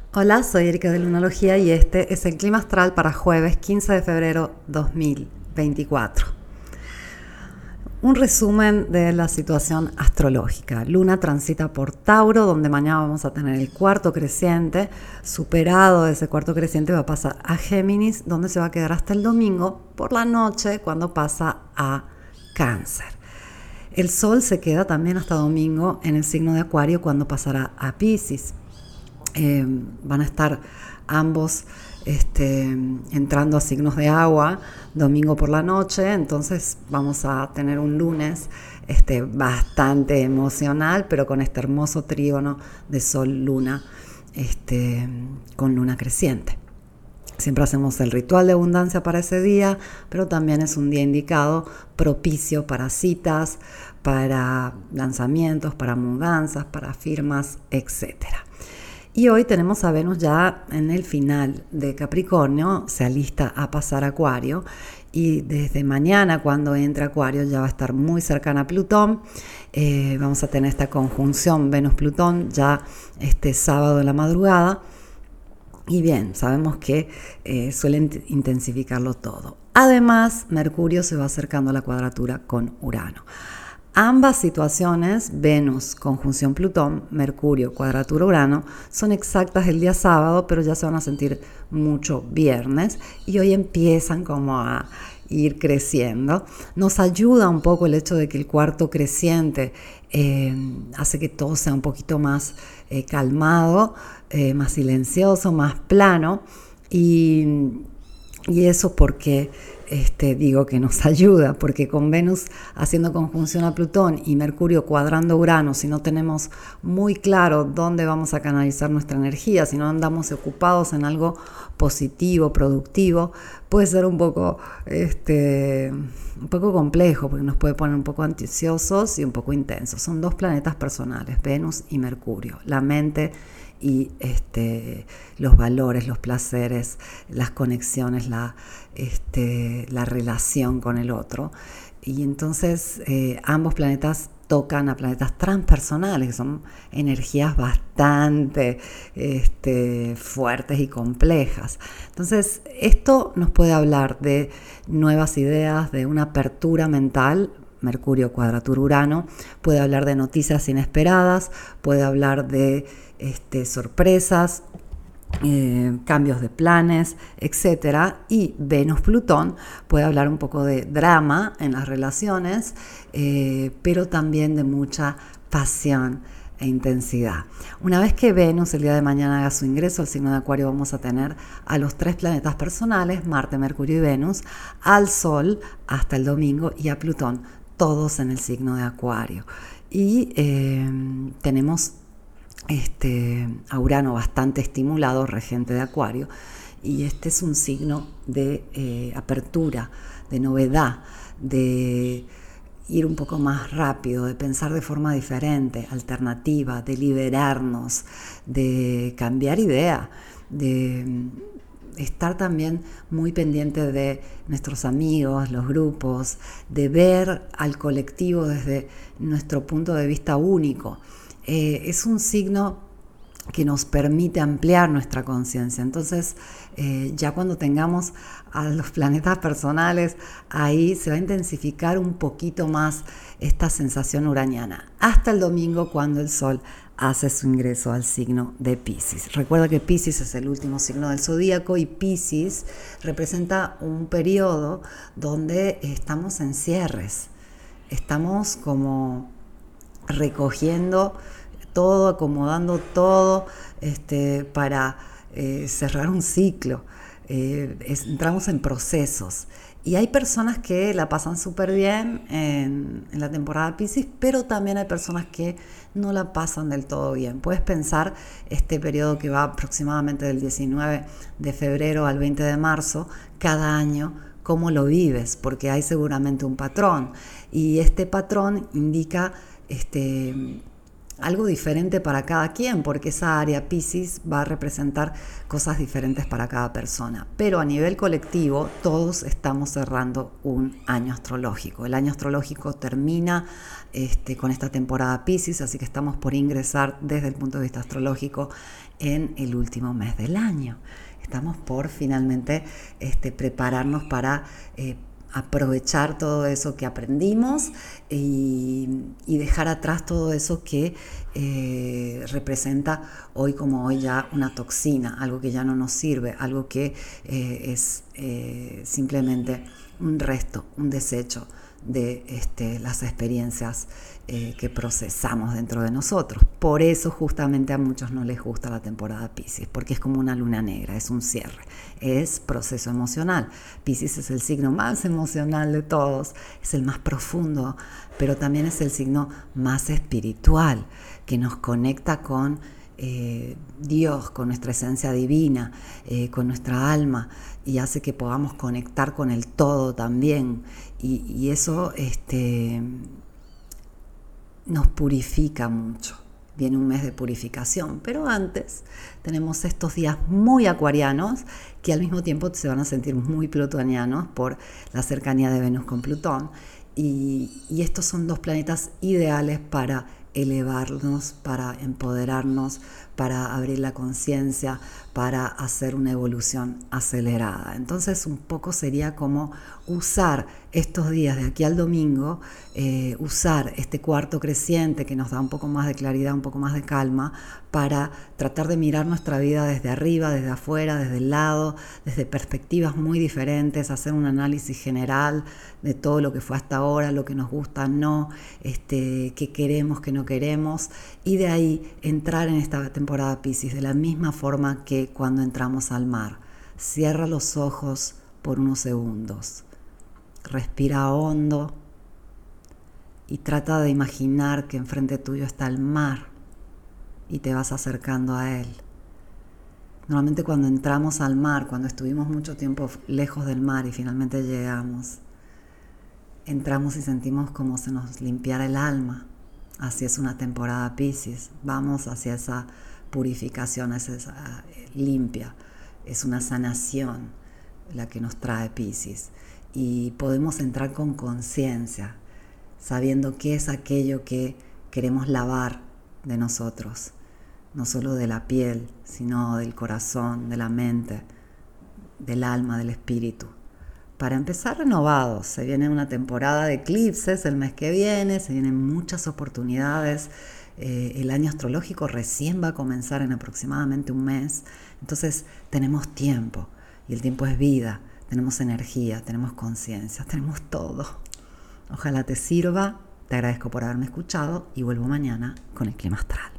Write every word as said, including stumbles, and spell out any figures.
Hola, soy Erika de Lunalogía y este es el clima astral para jueves quince de febrero dos mil veinticuatro. Un resumen de la situación astrológica. Luna transita por Tauro, donde mañana vamos a tener el cuarto creciente. Superado ese cuarto creciente va a pasar a Géminis, donde se va a quedar hasta el domingo por la noche, cuando pasa a Cáncer. El Sol se queda también hasta domingo en el signo de Acuario, cuando pasará a Piscis. Eh, van a estar ambos este, entrando a signos de agua domingo por la noche, entonces vamos a tener un lunes este, bastante emocional, pero con este hermoso trígono de Sol-Luna este, con Luna creciente. Siempre hacemos el ritual de abundancia para ese día, pero también es un día indicado, propicio para citas, para lanzamientos, para mudanzas, para firmas, etcétera. Y hoy tenemos a Venus ya en el final de Capricornio, se alista a pasar a Acuario, y desde mañana, cuando entre Acuario, ya va a estar muy cercana a Plutón. Eh, vamos a tener esta conjunción Venus-Plutón ya este sábado en la madrugada. Y bien, sabemos que eh, suelen intensificarlo todo. Además, Mercurio se va acercando a la cuadratura con Urano. Ambas situaciones, Venus, conjunción Plutón, Mercurio, cuadratura Urano, son exactas el día sábado, pero ya se van a sentir mucho viernes y hoy empiezan como a ir creciendo. Nos ayuda un poco el hecho de que el cuarto creciente eh, hace que todo sea un poquito más eh, calmado, eh, más silencioso, más plano, y, y eso porque Este, digo que nos ayuda, porque con Venus haciendo conjunción a Plutón y Mercurio cuadrando Urano, si no tenemos muy claro dónde vamos a canalizar nuestra energía, si no andamos ocupados en algo positivo, productivo, puede ser un poco, este, un poco complejo, porque nos puede poner un poco ansiosos y un poco intensos. Son dos planetas personales, Venus y Mercurio, la mente y este, los valores, los placeres, las conexiones, la, este, la relación con el otro. Y entonces eh, ambos planetas tocan a planetas transpersonales, que son energías bastante este, fuertes y complejas. Entonces, esto nos puede hablar de nuevas ideas, de una apertura mental. Mercurio, cuadratura Urano, puede hablar de noticias inesperadas, puede hablar de este, sorpresas, eh, cambios de planes, etcétera. Y Venus-Plutón puede hablar un poco de drama en las relaciones, eh, pero también de mucha pasión e intensidad. Una vez que Venus el día de mañana haga su ingreso al signo de Acuario, vamos a tener a los tres planetas personales, Marte, Mercurio y Venus, al Sol hasta el domingo y a Plutón, todos en el signo de Acuario. Y eh, tenemos este, a Urano bastante estimulado, regente de Acuario, y este es un signo de eh, apertura, de novedad, de ir un poco más rápido, de pensar de forma diferente, alternativa, de liberarnos, de cambiar idea, de estar también muy pendiente de nuestros amigos, los grupos, de ver al colectivo desde nuestro punto de vista único. Eh, es un signo que nos permite ampliar nuestra conciencia. Entonces, eh, ya cuando tengamos a los planetas personales, ahí se va a intensificar un poquito más esta sensación uraniana, hasta el domingo, cuando el Sol hace su ingreso al signo de Piscis. Recuerda que Piscis es el último signo del zodíaco y Piscis representa un periodo donde estamos en cierres, estamos como recogiendo todo, acomodando todo este, para eh, cerrar un ciclo. Eh, es, entramos en procesos. Y hay personas que la pasan súper bien en, en la temporada Piscis, pero también hay personas que no la pasan del todo bien. Puedes pensar este periodo que va aproximadamente del diecinueve de febrero al veinte de marzo, cada año, cómo lo vives, porque hay seguramente un patrón. Y este patrón indica este, algo diferente para cada quien, porque esa área Piscis va a representar cosas diferentes para cada persona. Pero a nivel colectivo, todos estamos cerrando un año astrológico. El año astrológico termina este, con esta temporada Piscis, así que estamos por ingresar desde el punto de vista astrológico en el último mes del año. Estamos por finalmente este, prepararnos para eh, aprovechar todo eso que aprendimos y, y dejar atrás todo eso que eh, representa hoy como hoy ya una toxina, algo que ya no nos sirve, algo que eh, es eh, simplemente un resto, un desecho de este, las experiencias eh, que procesamos dentro de nosotros. Por eso justamente a muchos no les gusta la temporada Piscis, porque es como una luna negra, es un cierre, es proceso emocional. Piscis es el signo más emocional de todos, es el más profundo, pero también es el signo más espiritual, que nos conecta con Eh, Dios, con nuestra esencia divina, eh, con nuestra alma, y hace que podamos conectar con el todo también, y, y eso este, nos purifica mucho. Viene un mes de purificación, pero antes tenemos estos días muy acuarianos que al mismo tiempo se van a sentir muy plutonianos por la cercanía de Venus con Plutón, y, y estos son dos planetas ideales para elevarnos, para empoderarnos, para abrir la conciencia, para hacer una evolución acelerada. Entonces un poco sería como usar estos días de aquí al domingo, eh, usar este cuarto creciente que nos da un poco más de claridad, un poco más de calma, para tratar de mirar nuestra vida desde arriba, desde afuera, desde el lado, desde perspectivas muy diferentes, hacer un análisis general de todo lo que fue hasta ahora, lo que nos gusta, no, este, qué queremos, qué no queremos, y de ahí entrar en esta temporada Piscis de la misma forma que cuando entramos al mar. Cierra los ojos por unos segundos, respira hondo y trata de imaginar que enfrente tuyo está el mar y te vas acercando a él. Normalmente cuando entramos al mar, cuando estuvimos mucho tiempo lejos del mar y finalmente llegamos, entramos y sentimos como se nos limpiara el alma. Así es una temporada Piscis. Vamos hacia esa purificación, hacia esa limpia. Es una sanación la que nos trae Piscis. Y podemos entrar con conciencia, sabiendo qué es aquello que queremos lavar de nosotros. No solo de la piel, sino del corazón, de la mente, del alma, del espíritu. Para empezar renovados, se viene una temporada de eclipses el mes que viene, se vienen muchas oportunidades, eh, el año astrológico recién va a comenzar en aproximadamente un mes, entonces tenemos tiempo, y el tiempo es vida, tenemos energía, tenemos conciencia, tenemos todo. Ojalá te sirva, te agradezco por haberme escuchado y vuelvo mañana con el clima astral.